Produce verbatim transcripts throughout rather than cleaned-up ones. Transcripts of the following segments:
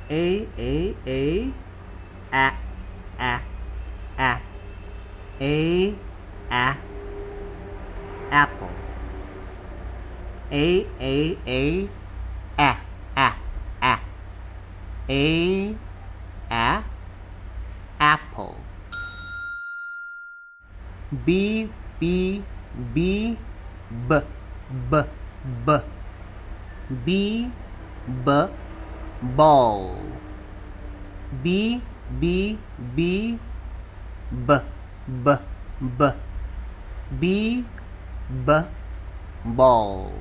A, A, A, A, A, A, A, A, apple. A, A, A, A, A, A, A, A, apple. B, B, B, B, B, B, B, B, ball. B, B, B, B, B, B, B, B, ball.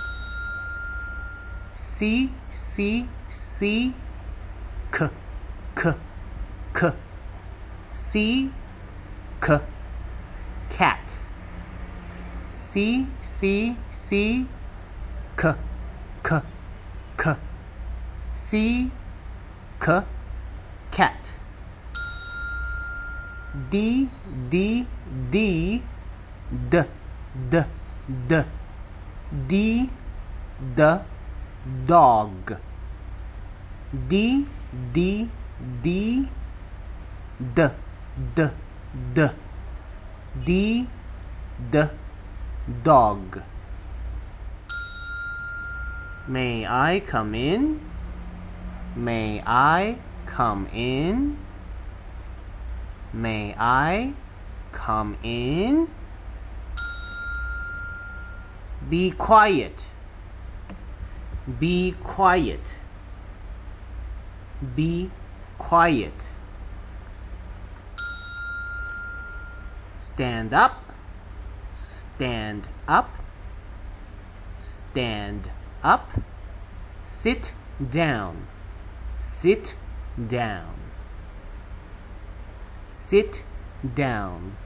C, C, C, K, K, K, C, K, cat. C, C, C, K, K, K, C, K, cat. D, D, D, D, D, D, D, D, dog. D, D, D, D, D, D, D, D, dog. May I come in? May I come in? May I come in? Be quiet. Be quiet. Be quiet. Stand up. Stand up. Stand up. Sit down. Sit down. Sit down.